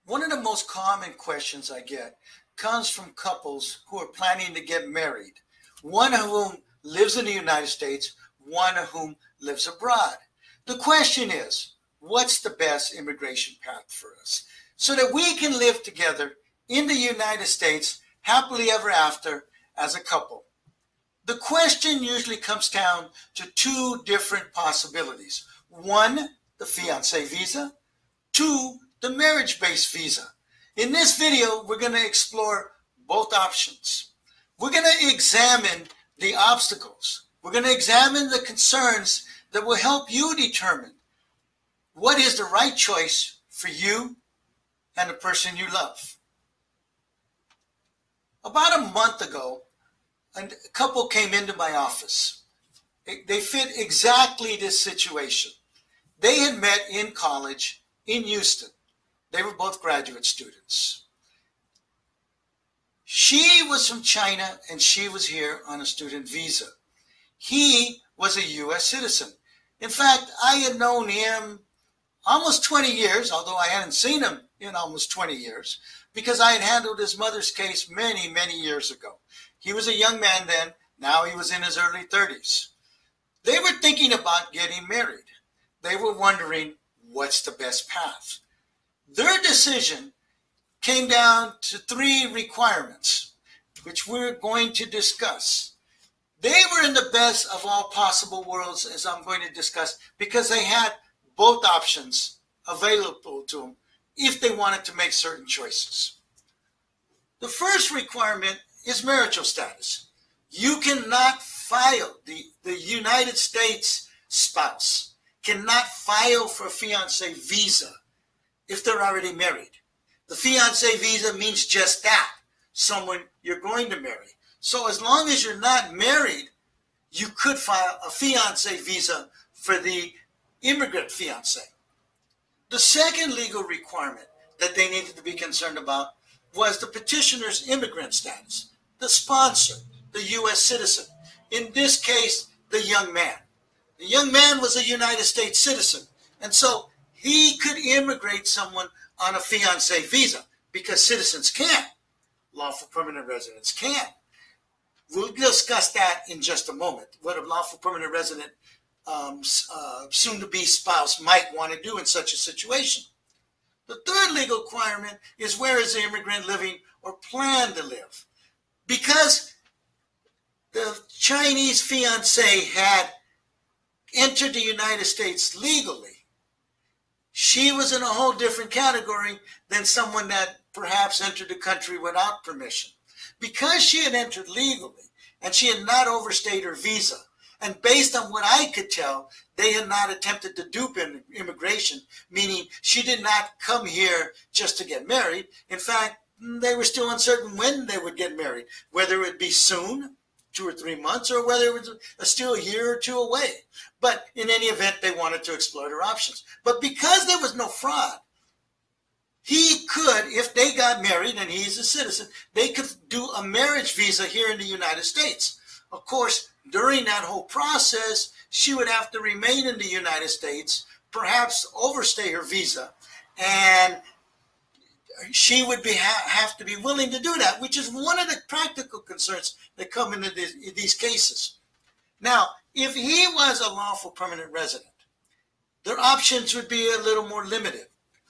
One of the most common questions I get comes from couples who are planning to get married, one of whom lives in the United States, one of whom lives abroad. The question is, what's the best immigration path for us so that we can live together in the United States happily ever after as a couple? The question usually comes down to two different possibilities. One, the fiancé visa. Two, the marriage-based visa. In this video, we're going to explore both options. We're going to examine the obstacles. We're going to examine the concerns that will help you determine what is the right choice for you and the person you love. About a month ago, a couple came into my office. They fit exactly this situation. They had met in college in Houston. They were both graduate students. She was from China and she was here on a student visa. He was a U.S. citizen. In fact, I had known him almost 20 years, although I hadn't seen him in almost 20 years, because I had handled his mother's case many, many years ago. He was a young man then. Now he was in his early 30s. They were thinking about getting married. They were wondering, what's the best path? Their decision came down to three requirements, which we're going to discuss. They were in the best of all possible worlds, as I'm going to discuss, because they had both options available to them if they wanted to make certain choices. The first requirement is marital status. You cannot file, the United States spouse cannot file for a fiancé visa if they're already married. The fiancé visa means just that, someone you're going to marry. So as long as you're not married, you could file a fiancé visa for the immigrant fiancé. The second legal requirement that they needed to be concerned about was the petitioner's immigrant status, the sponsor, the U.S. citizen. In this case, the young man. The young man was a United States citizen, and so he could immigrate someone on a fiancé visa because citizens can. Lawful permanent residents can. We'll discuss that in just a moment, what a lawful permanent resident soon-to-be spouse might want to do in such a situation. The third legal requirement is where is the immigrant living or plan to live. Because the Chinese fiancé had entered the United States legally, she was in a whole different category than someone that perhaps entered the country without permission. Because she had entered legally and she had not overstayed her visa, and based on what I could tell, they had not attempted to dupe immigration, meaning she did not come here just to get married. In fact, they were still uncertain when they would get married, whether it would be soon, 2 or 3 months, or whether it was still a year or two away. But in any event, they wanted to explore their options. But because there was no fraud, he could, if they got married and he's a citizen, they could do a marriage visa here in the United States. Of course, during that whole process, she would have to remain in the United States, perhaps overstay her visa, and she would have to be willing to do that, which is one of the practical concerns that come into these cases. Now, if he was a lawful permanent resident, their options would be a little more limited.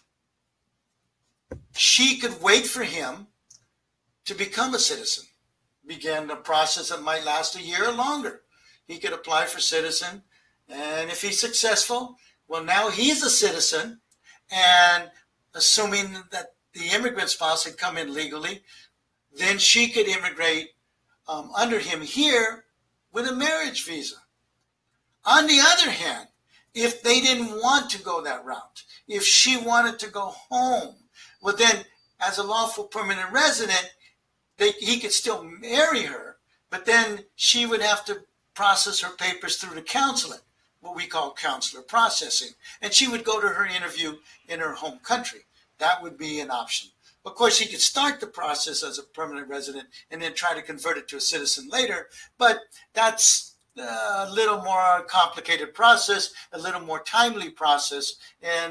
She could wait for him to become a citizen, begin a process that might last a year or longer. He could apply for citizen, and if he's successful, well, now he's a citizen, and assuming that the immigrant spouse had come in legally, then she could immigrate under him here with a marriage visa. On the other hand, if they didn't want to go that route, if she wanted to go home, well then, as a lawful permanent resident, he could still marry her, but then she would have to process her papers through the consulate, what we call consular processing, and she would go to her interview in her home country. That would be an option. Of course, he could start the process as a permanent resident and then try to convert it to a citizen later, but that's a little more complicated process, a little more timely process, and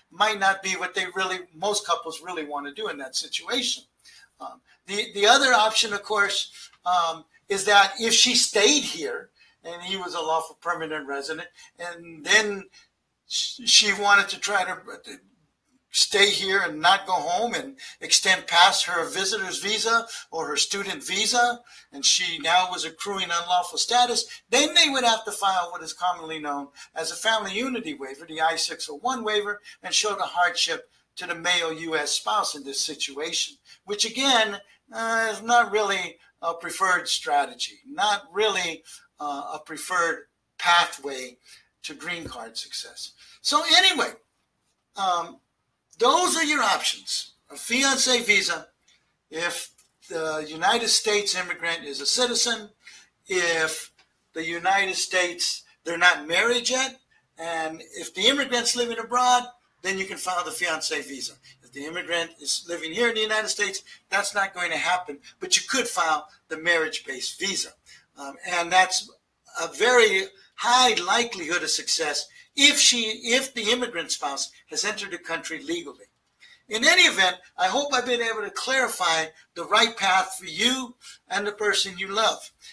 might not be what most couples really want to do in that situation. The other option, of course, is that if she stayed here and he was a lawful permanent resident, and then she wanted to try to stay here and not go home and extend past her visitor's visa or her student visa, and she now was accruing unlawful status, then they would have to file what is commonly known as a family unity waiver, the I-601 waiver, and show the hardship to the male U.S. spouse in this situation, which again is not really a preferred strategy, not really a preferred pathway to green card success. So anyway, those are your options. A fiancé visa if the United States immigrant is a citizen, if the United States, they're not married yet, and if the immigrant's living abroad, then you can file the fiancé visa. If the immigrant is living here in the United States, that's not going to happen, but you could file the marriage-based visa. And that's a very high likelihood of success if the immigrant spouse has entered the country legally. In any event, I hope I've been able to clarify the right path for you and the person you love.